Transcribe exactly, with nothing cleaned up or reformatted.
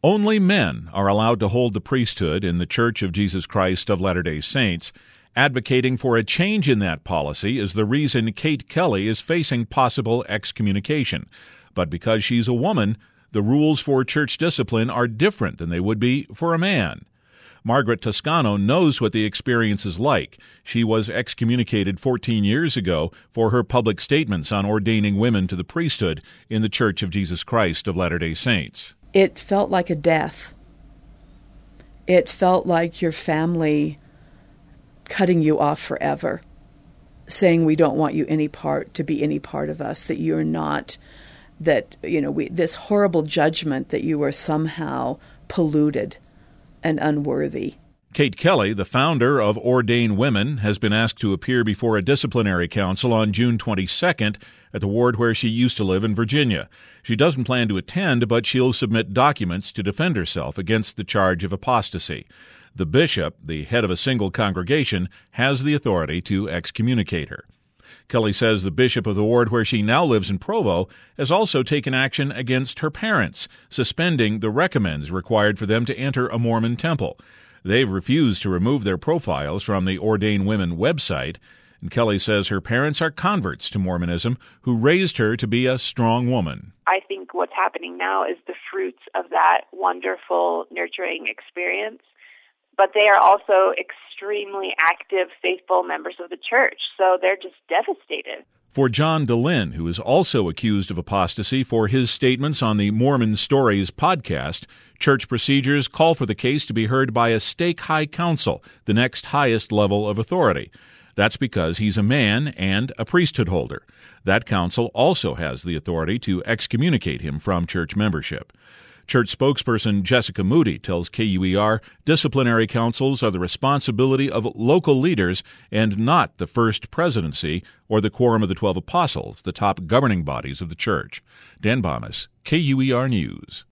Only men are allowed to hold the priesthood in the Church of Jesus Christ of Latter-day Saints. Advocating for a change in that policy is the reason Kate Kelly is facing possible excommunication. But because she's a woman, the rules for church discipline are different than they would be for a man. Margaret Toscano knows what the experience is like. She was excommunicated fourteen years ago for her public statements on ordaining women to the priesthood in the Church of Jesus Christ of Latter-day Saints. It felt like a death. It felt like your family cutting you off forever, saying we don't want you any part to be any part of us, that you're not, that, you know, we, this horrible judgment that you are somehow polluted and unworthy. Kate Kelly, the founder of Ordain Women, has been asked to appear before a disciplinary council on June twenty-second at the ward where she used to live in Virginia. She doesn't plan to attend, but she'll submit documents to defend herself against the charge of apostasy. The bishop, the head of a single congregation, has the authority to excommunicate her. Kelly says the bishop of the ward where she now lives in Provo has also taken action against her parents, suspending the recommends required for them to enter a Mormon temple. They've refused to remove their profiles from the Ordain Women website, and Kelly says her parents are converts to Mormonism who raised her to be a strong woman. I think what's happening now is the fruits of that wonderful, nurturing experience. But they are also extremely active, faithful members of the church, so they're just devastated. For John DeLynn, who is also accused of apostasy for his statements on the Mormon Stories podcast, church procedures call for the case to be heard by a stake high council, the next highest level of authority. That's because he's a man and a priesthood holder. That council also has the authority to excommunicate him from church membership. Church spokesperson Jessica Moody tells K U E R disciplinary councils are the responsibility of local leaders and not the First Presidency or the Quorum of the Twelve Apostles, the top governing bodies of the church. Dan Bomas, K U E R News.